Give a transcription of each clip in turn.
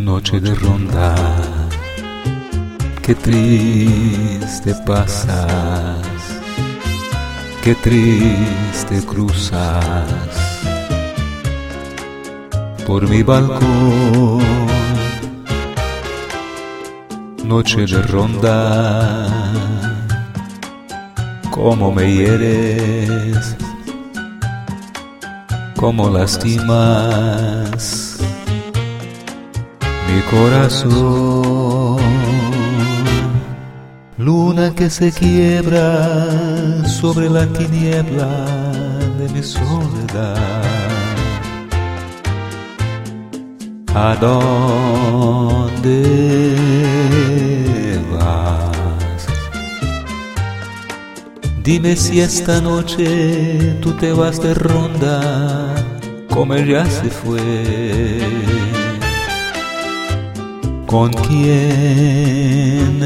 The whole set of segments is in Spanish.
Noche de ronda, qué triste pasas, qué triste cruzas por mi balcón. Noche de ronda, cómo me hieres, cómo lastimas mi corazón. Luna que se quiebra sobre la tiniebla de mi soledad. ¿A dónde vas? Dime si esta noche tú te vas de ronda, como él ya se fue. ¿Con quién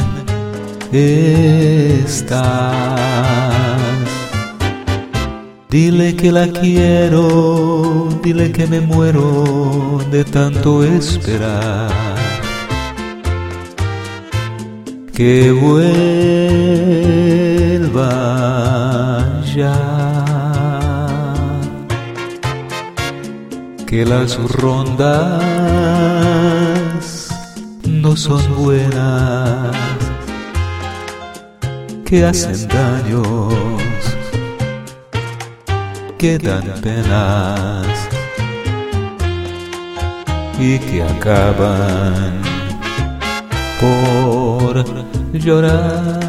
estás? Dile que la quiero, dile que me muero de tanto esperar. Que vuelva ya, que las rondas no son buenas, que hacen daños, que dan penas y que acaban por llorar.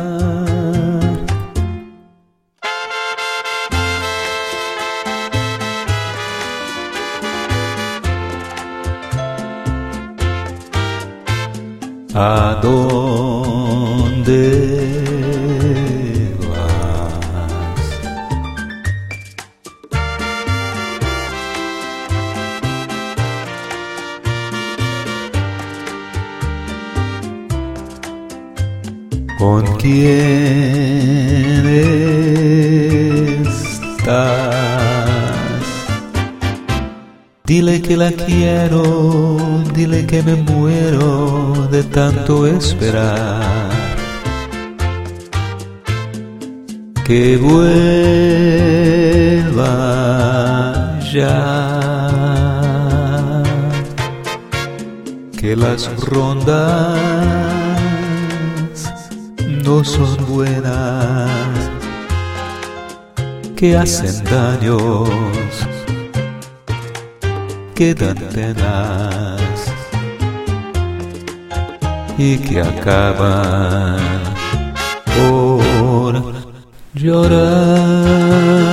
¿A dónde vas? ¿Con quién estás? Dile que la quiero, dile que me muero de tanto esperar. Que vuelva ya, que las rondas no son buenas, que hacen daños, que dan penas y que acaban por llorar.